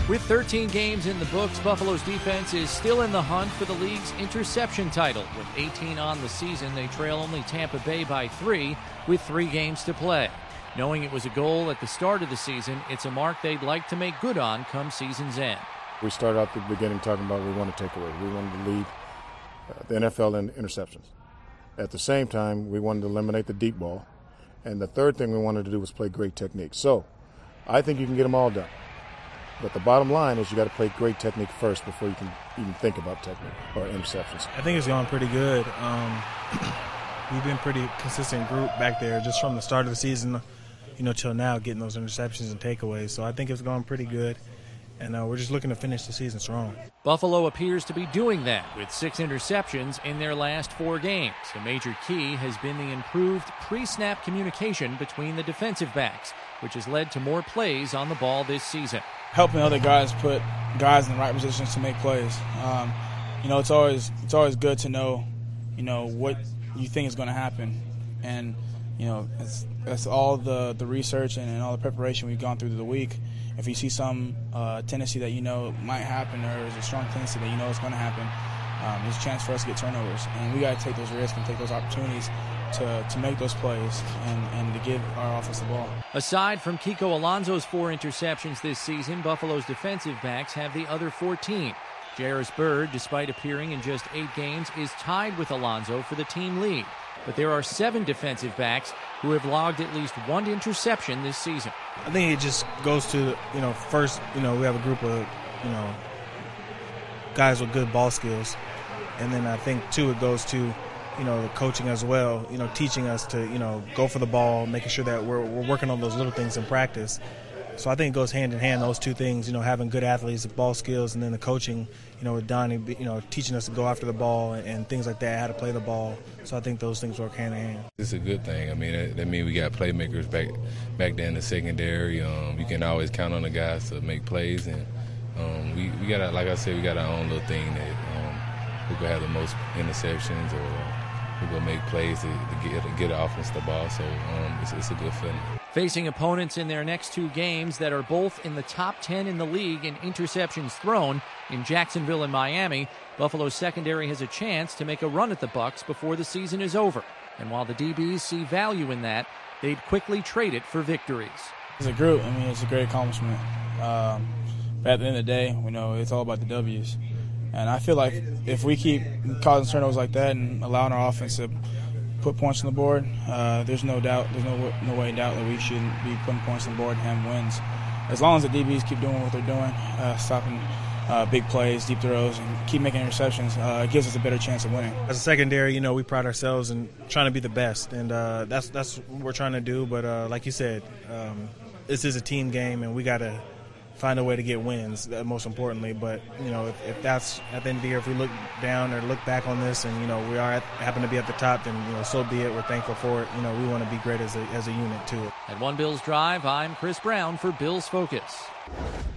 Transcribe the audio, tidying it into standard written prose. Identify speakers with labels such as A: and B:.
A: With 13 games in the books, Buffalo's defense is still in the hunt for the league's interception title. With 18 on the season, they trail only Tampa Bay by 3 with 3 games to play. Knowing it was a goal at the start of the season, it's a mark they'd like to make good on come season's end.
B: We started out at the beginning talking about we want to take away. We wanted to lead the NFL in interceptions. At the same time, we wanted to eliminate the deep ball. And the third thing we wanted to do was play great technique. So I think you can get them all done. But the bottom line is you got to play great technique first before you can even think about technique or interceptions.
C: I think it's going pretty good. We've been pretty consistent group back there just from the start of the season, till now, getting those interceptions and takeaways. So I think it's going pretty good. And we're just looking to finish the season strong.
A: Buffalo appears to be doing that with 6 interceptions in their last 4 games. A major key has been the improved pre-snap communication between the defensive backs, which has led to more plays on the ball this season.
D: Helping other guys put guys in the right positions to make plays. It's always good to know, what you think is going to happen. And, that's all the research and all the preparation we've gone through the week. If you see some tendency that might happen, or there's a strong tendency that it's going to happen, there's a chance for us to get turnovers. And we got to take those risks and take those opportunities to make those plays and to give our offense the ball.
A: Aside from Kiko Alonso's 4 interceptions this season, Buffalo's defensive backs have the other 14. Jairus Byrd, despite appearing in just 8 games, is tied with Alonso for the team lead. But there are 7 defensive backs who have logged at least 1 interception this season.
C: I think it just goes to, first, we have a group of, guys with good ball skills. And then I think, too, it goes to, the coaching as well, teaching us to, go for the ball, making sure that we're working on those little things in practice. So I think it goes hand in hand, those 2 things, having good athletes, ball skills, and then the coaching, with Donnie, teaching us to go after the ball and things like that, how to play the ball. So I think those things work hand in hand.
E: It's a good thing. I mean, that means we got playmakers back there in the secondary. You can always count on the guys to make plays, and we got, like I said, we got our own little thing that we could have the most interceptions, or we will make plays to get the offense the ball. So it's a good feeling.
A: Facing opponents in their next 2 games that are both in the top 10 in the league in interceptions thrown in Jacksonville and Miami, Buffalo's secondary has a chance to make a run at the Bucs before the season is over. And while the DBs see value in that, they'd quickly trade it for victories.
D: As a group, it's a great accomplishment. But at the end of the day, it's all about the W's. And I feel like if we keep causing turnovers like that and allowing our offense to put points on the board, there's no way in doubt that we shouldn't be putting points on the board and having wins. As long as the DBs keep doing what they're doing, stopping big plays, deep throws, and keep making interceptions, it gives us a better chance of winning.
C: As a secondary, we pride ourselves in trying to be the best, and that's what we're trying to do. But like you said, this is a team game, and we got to find a way to get wins, most importantly. But, if that's at the end of the year, if we look down or look back on this and, we happen to be at the top, then, so be it. We're thankful for it. We want to be great as a unit, too.
A: At One Bills Drive, I'm Chris Brown for Bills Focus.